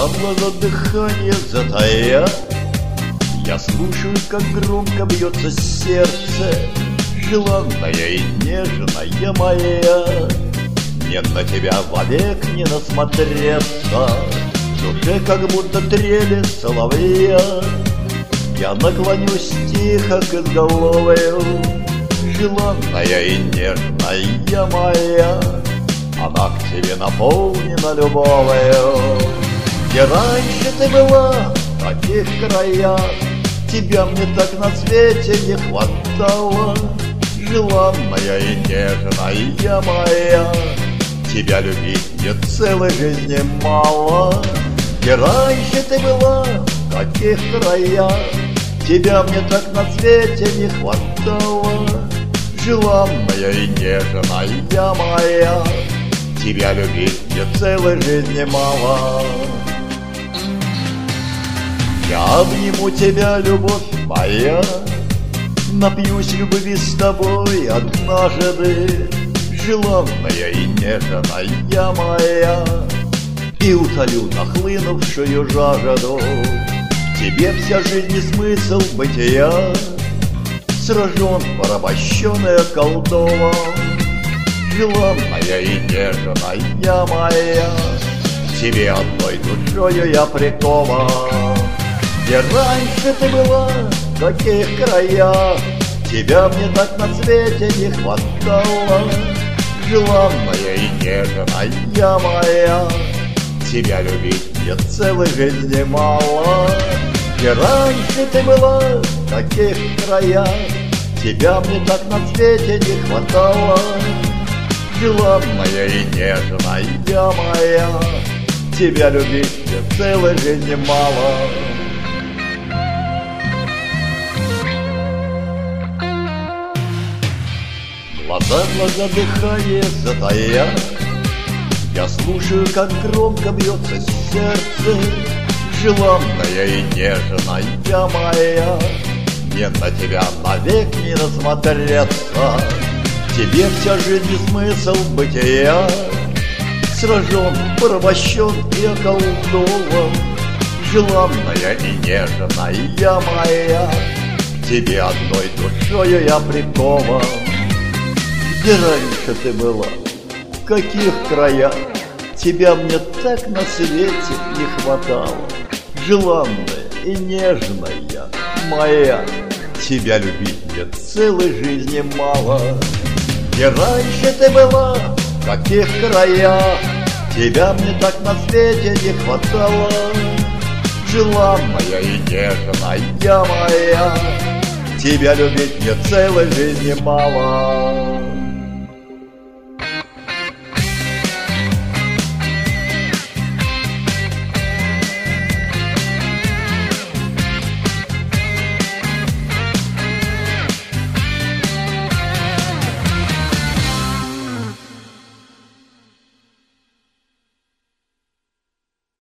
глаза дыхание затая. Я слушаю, как громко бьется сердце, желанная и нежная моя. Мне на тебя вовек не насмотреться, в душе как будто трели соловья. Я наклонюсь тихо к изголовью, желанная и нежная моя. Она к тебе наполнена любовью. Где раньше ты была, в таких краях, тебя мне так на свете не хватало. Желанная и нежная моя, тебя любить мне целой жизни мало. Где раньше ты была, в таких краях, тебя мне так на свете не хватало. Желанная и нежная моя, тебя любить мне целой жизни мало. Я обниму тебя, любовь моя, напьюсь любви с тобой однажды, желанная и нежная моя, и утолю нахлынувшую жажду. Тебе вся жизнь и смысл бытия, сражен, порабощен и околдован. Желанная и нежная моя, тебе одной душою я прикован. Где раньше ты была, в таких краях, тебя мне так на свете не хватало. Желанная и нежная моя, тебя любить мне целой жизни мало. Где раньше ты была, в таких краях, тебя мне так на свете не хватало. Желанная и нежная моя, тебя любить мне целой жизни мало. Глаза дыхание затая. Я слушаю, как громко бьется сердце, желанная и нежная моя. Мне на тебя навек не насмотреться, тебе вся жизнь и смысл бытия, сражен, порабощен и околдован. Желанная и нежная моя, тебе одной душою я прикован. Где раньше ты была, в каких краях, тебя мне так на свете не хватало. Желанная и нежная моя, тебя любить мне целой жизни мало. Где раньше ты была, в каких краях, тебя мне так на свете не хватало. Желанная и нежная моя, тебя любить мне целой жизни мало.